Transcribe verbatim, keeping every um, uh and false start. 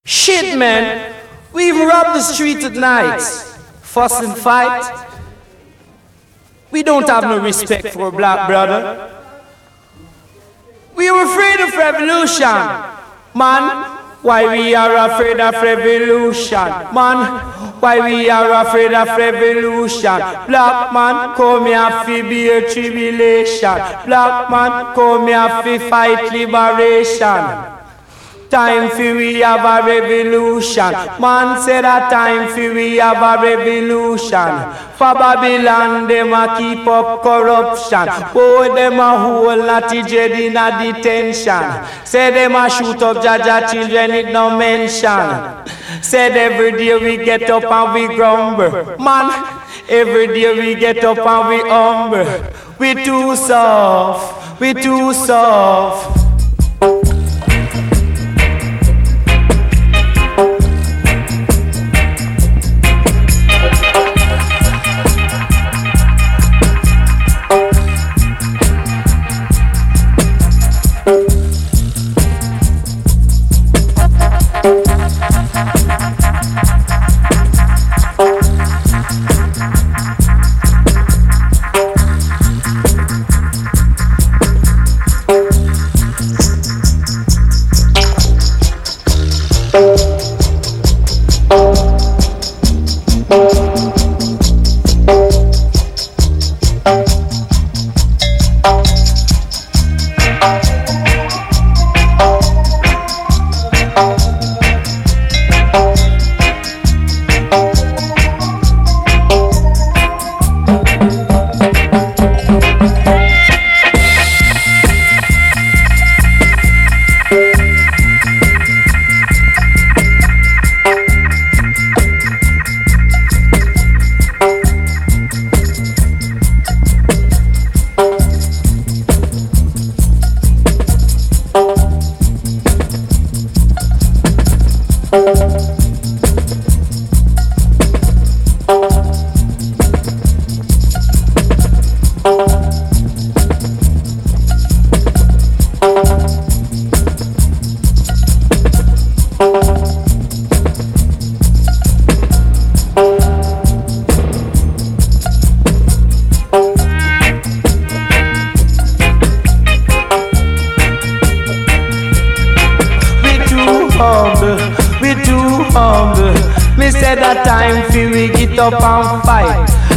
Shit, man. We even rob the street at night. Fuss and fight. We don't have no respect for a black brother. We are afraid of revolution. Man, why we are afraid of revolution? Man, why we are afraid of revolution? Black man, come here fi be a tribulation. Black man, come here fi fight liberation. Time for we have a revolution. Man said a time for we have a revolution. For Babylon, them a keep up corruption. Oh, them a hold Natty Dread in a detention. Say them a shoot up Jaja children, it no mention. Said every day we get up and we grumble. Man, every day we get up and we humble. We too soft, we too soft. Me said that time fi we get up and fight.